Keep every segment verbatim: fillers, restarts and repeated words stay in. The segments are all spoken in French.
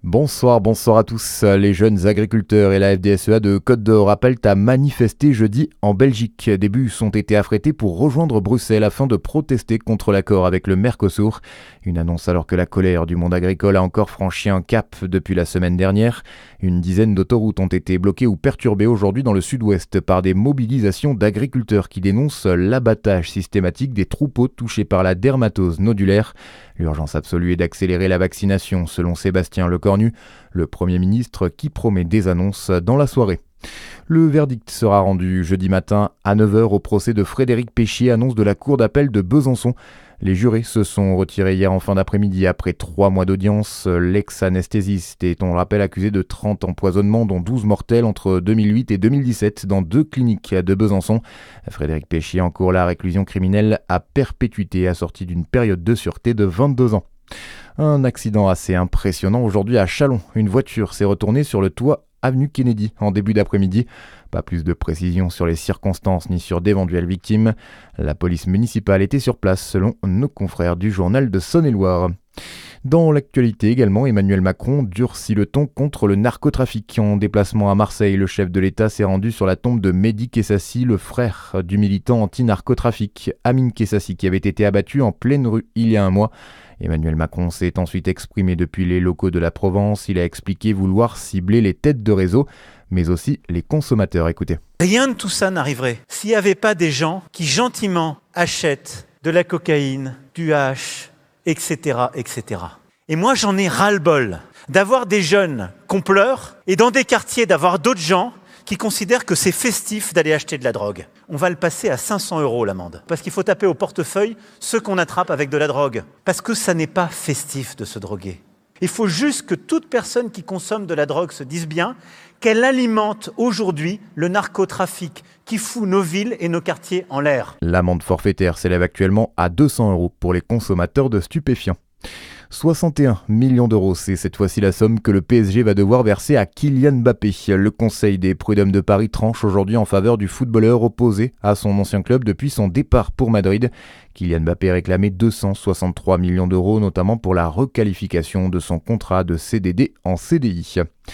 Bonsoir, bonsoir à tous. Les jeunes agriculteurs et la F D S E A de Côte d'Or appellent à manifester jeudi en Belgique. Des bus ont été affrétés pour rejoindre Bruxelles afin de protester contre l'accord avec le Mercosur. Une annonce alors que la colère du monde agricole a encore franchi un cap depuis la semaine dernière. Une dizaine d'autoroutes ont été bloquées ou perturbées aujourd'hui dans le sud-ouest par des mobilisations d'agriculteurs qui dénoncent l'abattage systématique des troupeaux touchés par la dermatose nodulaire. L'urgence absolue est d'accélérer la vaccination, selon Sébastien Lecornu, le Premier ministre qui promet des annonces dans la soirée. Le verdict sera rendu jeudi matin à neuf heures au procès de Frédéric Péchier, annonce de la cour d'appel de Besançon. Les jurés se sont retirés hier en fin d'après-midi après trois mois d'audience. L'ex-anesthésiste est, on le rappelle, accusé de trente empoisonnements, dont douze mortels entre deux mille huit et deux mille dix-sept dans deux cliniques de Besançon. Frédéric Péchier encourt la réclusion criminelle à perpétuité assortie d'une période de sûreté de vingt-deux ans. Un accident assez impressionnant aujourd'hui à Châlons. Une voiture s'est retournée sur le toit avenue Kennedy en début d'après-midi. Pas plus de précisions sur les circonstances ni sur d'éventuelles victimes. La police municipale était sur place selon nos confrères du journal de Saône-et-Loire. Dans l'actualité également, Emmanuel Macron durcit le ton contre le narcotrafic. En déplacement à Marseille, le chef de l'État s'est rendu sur la tombe de Mehdi Kessassi, le frère du militant anti-narcotrafic Amine Kessassi, qui avait été abattu en pleine rue il y a un mois. Emmanuel Macron s'est ensuite exprimé depuis les locaux de la Provence. Il a expliqué vouloir cibler les têtes de réseau, mais aussi les consommateurs. Écoutez. Rien de tout ça n'arriverait s'il n'y avait pas des gens qui gentiment achètent de la cocaïne, du hash, et cetera, et cetera. Et moi, j'en ai ras-le-bol d'avoir des jeunes qu'on pleure et dans des quartiers d'avoir d'autres gens qui considèrent que c'est festif d'aller acheter de la drogue. On va le passer à cinq cents euros l'amende. Parce qu'il faut taper au portefeuille ceux qu'on attrape avec de la drogue. Parce que ça n'est pas festif de se droguer. Il faut juste que toute personne qui consomme de la drogue se dise bien qu'elle alimente aujourd'hui le narcotrafic qui fout nos villes et nos quartiers en l'air. L'amende forfaitaire s'élève actuellement à deux cents euros pour les consommateurs de stupéfiants. soixante et un millions d'euros, c'est cette fois-ci la somme que le P S G va devoir verser à Kylian Mbappé. Le conseil des prud'hommes de Paris tranche aujourd'hui en faveur du footballeur opposé à son ancien club depuis son départ pour Madrid. Kylian Mbappé réclamait deux cent soixante-trois millions d'euros, notamment pour la requalification de son contrat de C D D en C D I.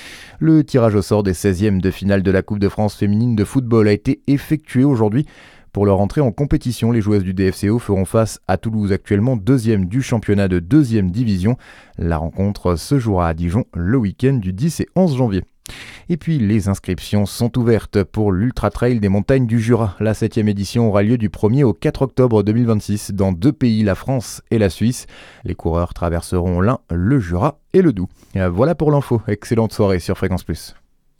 Le tirage au sort des seizièmes de finale de la Coupe de France féminine de football a été effectué aujourd'hui. Pour leur entrée en compétition, les joueuses du D F C O feront face à Toulouse, actuellement deuxième du championnat de deuxième division. La rencontre se jouera à Dijon le week-end du dix et onze janvier. Et puis les inscriptions sont ouvertes pour l'Ultra Trail des montagnes du Jura. La septième édition aura lieu du premier au quatre octobre deux mille vingt-six dans deux pays, la France et la Suisse. Les coureurs traverseront l'Ain, le Jura et le Doubs. Voilà pour l'info. Excellente soirée sur Fréquence Plus.